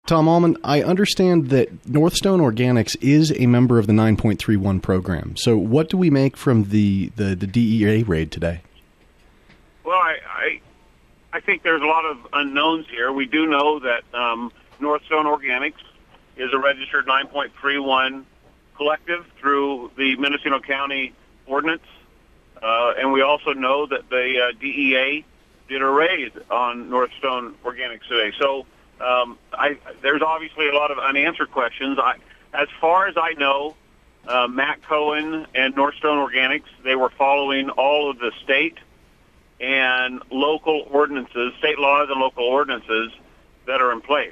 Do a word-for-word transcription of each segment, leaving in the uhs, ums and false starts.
Tom Allman, I understand that Northstone Organics is a member of the nine point three one program. So what do we make from the, the, the D E A raid today? Well, I, I I think there's a lot of unknowns here. We do know that um, Northstone Organics is a registered nine point three one collective through the Mendocino County Ordinance. Uh, and we also know that the uh, D E A did a raid on Northstone Organics today. So um, I, there's obviously a lot of unanswered questions. I, as far as I know, uh, Matt Cohen and Northstone Organics, they were following all of the state and local ordinances, state laws and local ordinances that are in place.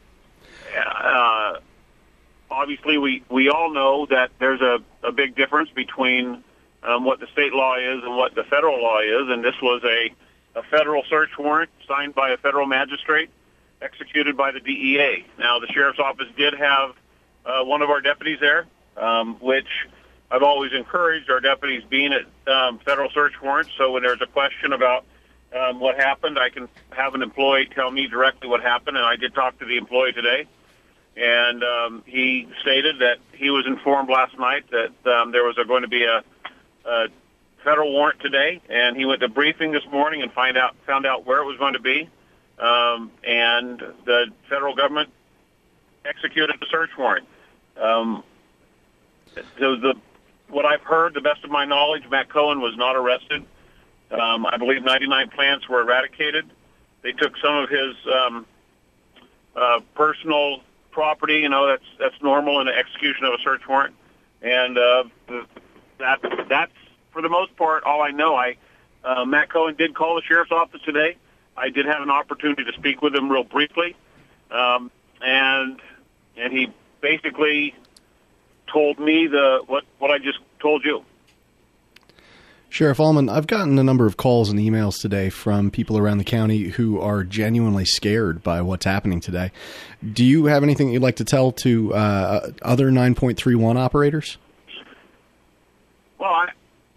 Uh, obviously, we, we all know that there's a, a big difference between um, what the state law is and what the federal law is, and this was a, a federal search warrant signed by a federal magistrate, executed by the D E A. Now, the sheriff's office did have uh, one of our deputies there, um, which I've always encouraged our deputies being at um, federal search warrants, so when there's a question about um, what happened, I can have an employee tell me directly what happened, and I did talk to the employee today, and um, he stated that he was informed last night that um, there was a, going to be a, a federal warrant today, and he went to briefing this morning and find out found out where it was going to be, um, and the federal government executed the search warrant. Um, so the What I've heard, the best of my knowledge, Matt Cohen was not arrested. Um, I believe ninety-nine plants were eradicated. They took some of his um, uh, personal property. You know, that's that's normal in the execution of a search warrant, and uh, that that's for the most part all I know. I uh, Matt Cohen did call the sheriff's office today. I did have an opportunity to speak with him real briefly, um, and and he basically told me the what, what I just told you. Sheriff Allman, I've gotten a number of calls and emails today from people around the county who are genuinely scared by what's happening today. Do you have anything you'd like to tell to uh, other nine point three one operators? Well, I,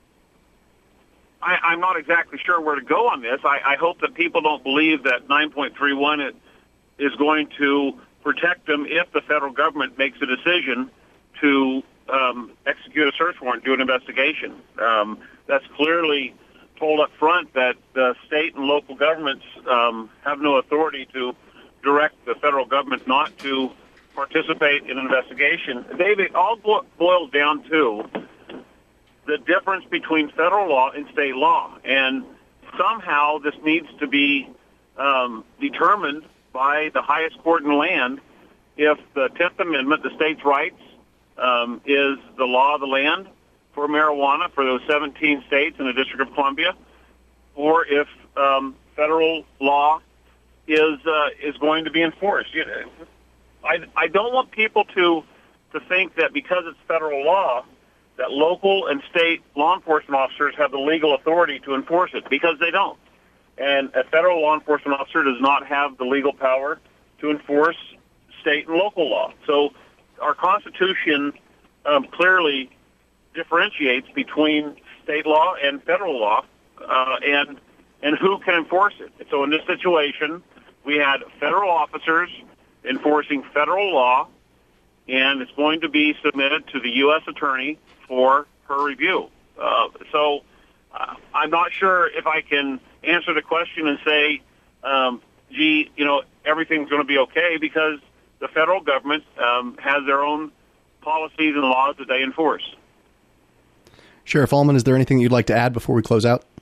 I, I'm not exactly sure where to go on this. I, I hope that people don't believe that nine point three one is going to protect them if the federal government makes a decision to um, execute a search warrant, do an investigation. Um, that's clearly told up front that the state and local governments um, have no authority to direct the federal government not to participate in an investigation. David, it all bo- boils down to the difference between federal law and state law. And somehow this needs to be um, determined by the highest court in the land if the tenth Amendment, the state's rights, Um, is the law of the land for marijuana for those seventeen states in the District of Columbia, or if um, federal law is uh, is going to be enforced. You know, I, I don't want people to to think that because it's federal law that local and state law enforcement officers have the legal authority to enforce it, because they don't. And a federal law enforcement officer does not have the legal power to enforce state and local law. So our Constitution um, clearly differentiates between state law and federal law, uh, and and who can enforce it. So in this situation, we had federal officers enforcing federal law, and it's going to be submitted to the U S attorney for her review. Uh, so uh, I'm not sure if I can answer the question and say, um, gee, you know, everything's going to be okay, because the federal government um, has their own policies and laws that they enforce. Sheriff Allman, is there anything you'd like to add before we close out?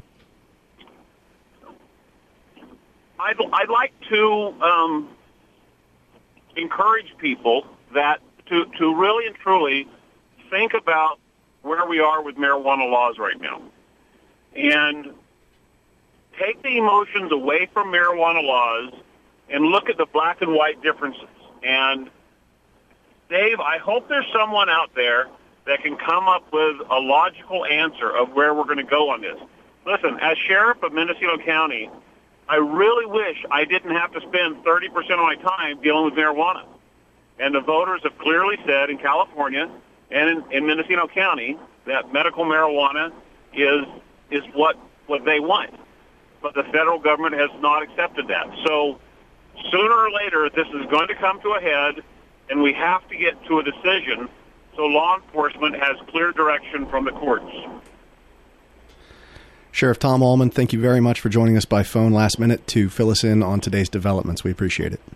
I'd, I'd like to um, encourage people that to, to really and truly think about where we are with marijuana laws right now, and take the emotions away from marijuana laws and look at the black and white differences. And, Dave, I hope there's someone out there that can come up with a logical answer of where we're going to go on this. Listen, as sheriff of Mendocino County, I really wish I didn't have to spend thirty percent of my time dealing with marijuana. And the voters have clearly said in California and in, in Mendocino County that medical marijuana is is what, what they want. But the federal government has not accepted that. So sooner or later, this is going to come to a head, and we have to get to a decision so law enforcement has clear direction from the courts. Sheriff Tom Allman, thank you very much for joining us by phone last minute to fill us in on today's developments. We appreciate it.